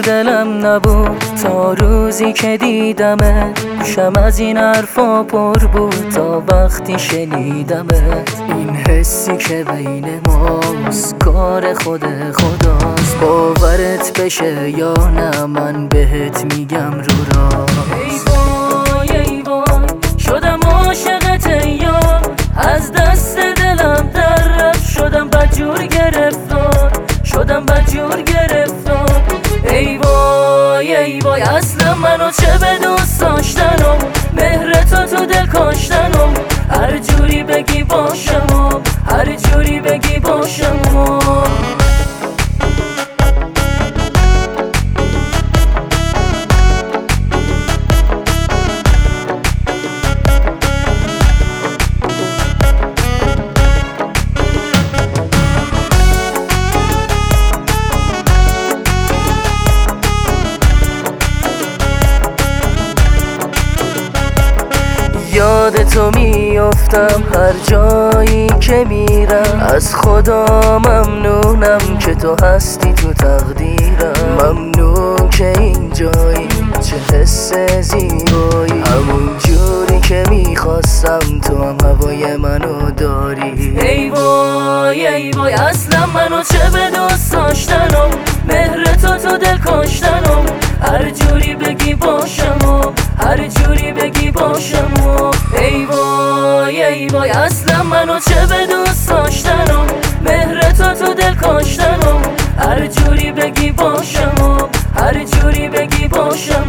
دلم نبود تا روزی که دیدمت. شم از این حرفا پر بود تا وقتی شنیدمت. این حسی که بین ماست کار خود خداست. باورت بشه یا نه من بهت میگم رو را. ای وای ای وای شدم عاشقت یار. از دست دلم در رفت شدم بدجور گرفتار. شدم بدجور گرفتار. ای وای ای وای اصلا منو چه به دوست داشتنم. مهر تو دل کاشتنم. هر جوری بگی باشم هر جوری بگی باشم. یاد تو میافتم هر جایی که میرم. از خدا ممنونم که تو هستی تو تقدیرم. ممنون که اینجایی چه حس زیبایی. همون جوری که میخواستم تو هم هوای منو داری. ای وای ای وای اصلا منو چه به دوست داشتنم. مهر تو دل کاشتنم. هر جوری بگی باشم هر جوری بگی باشم. ای وای ای وای اصلا منو چه به دوست داشتنم. مهر تو دل کاشتنم. هر جوری بگی باشم هر جوری بگی باشم.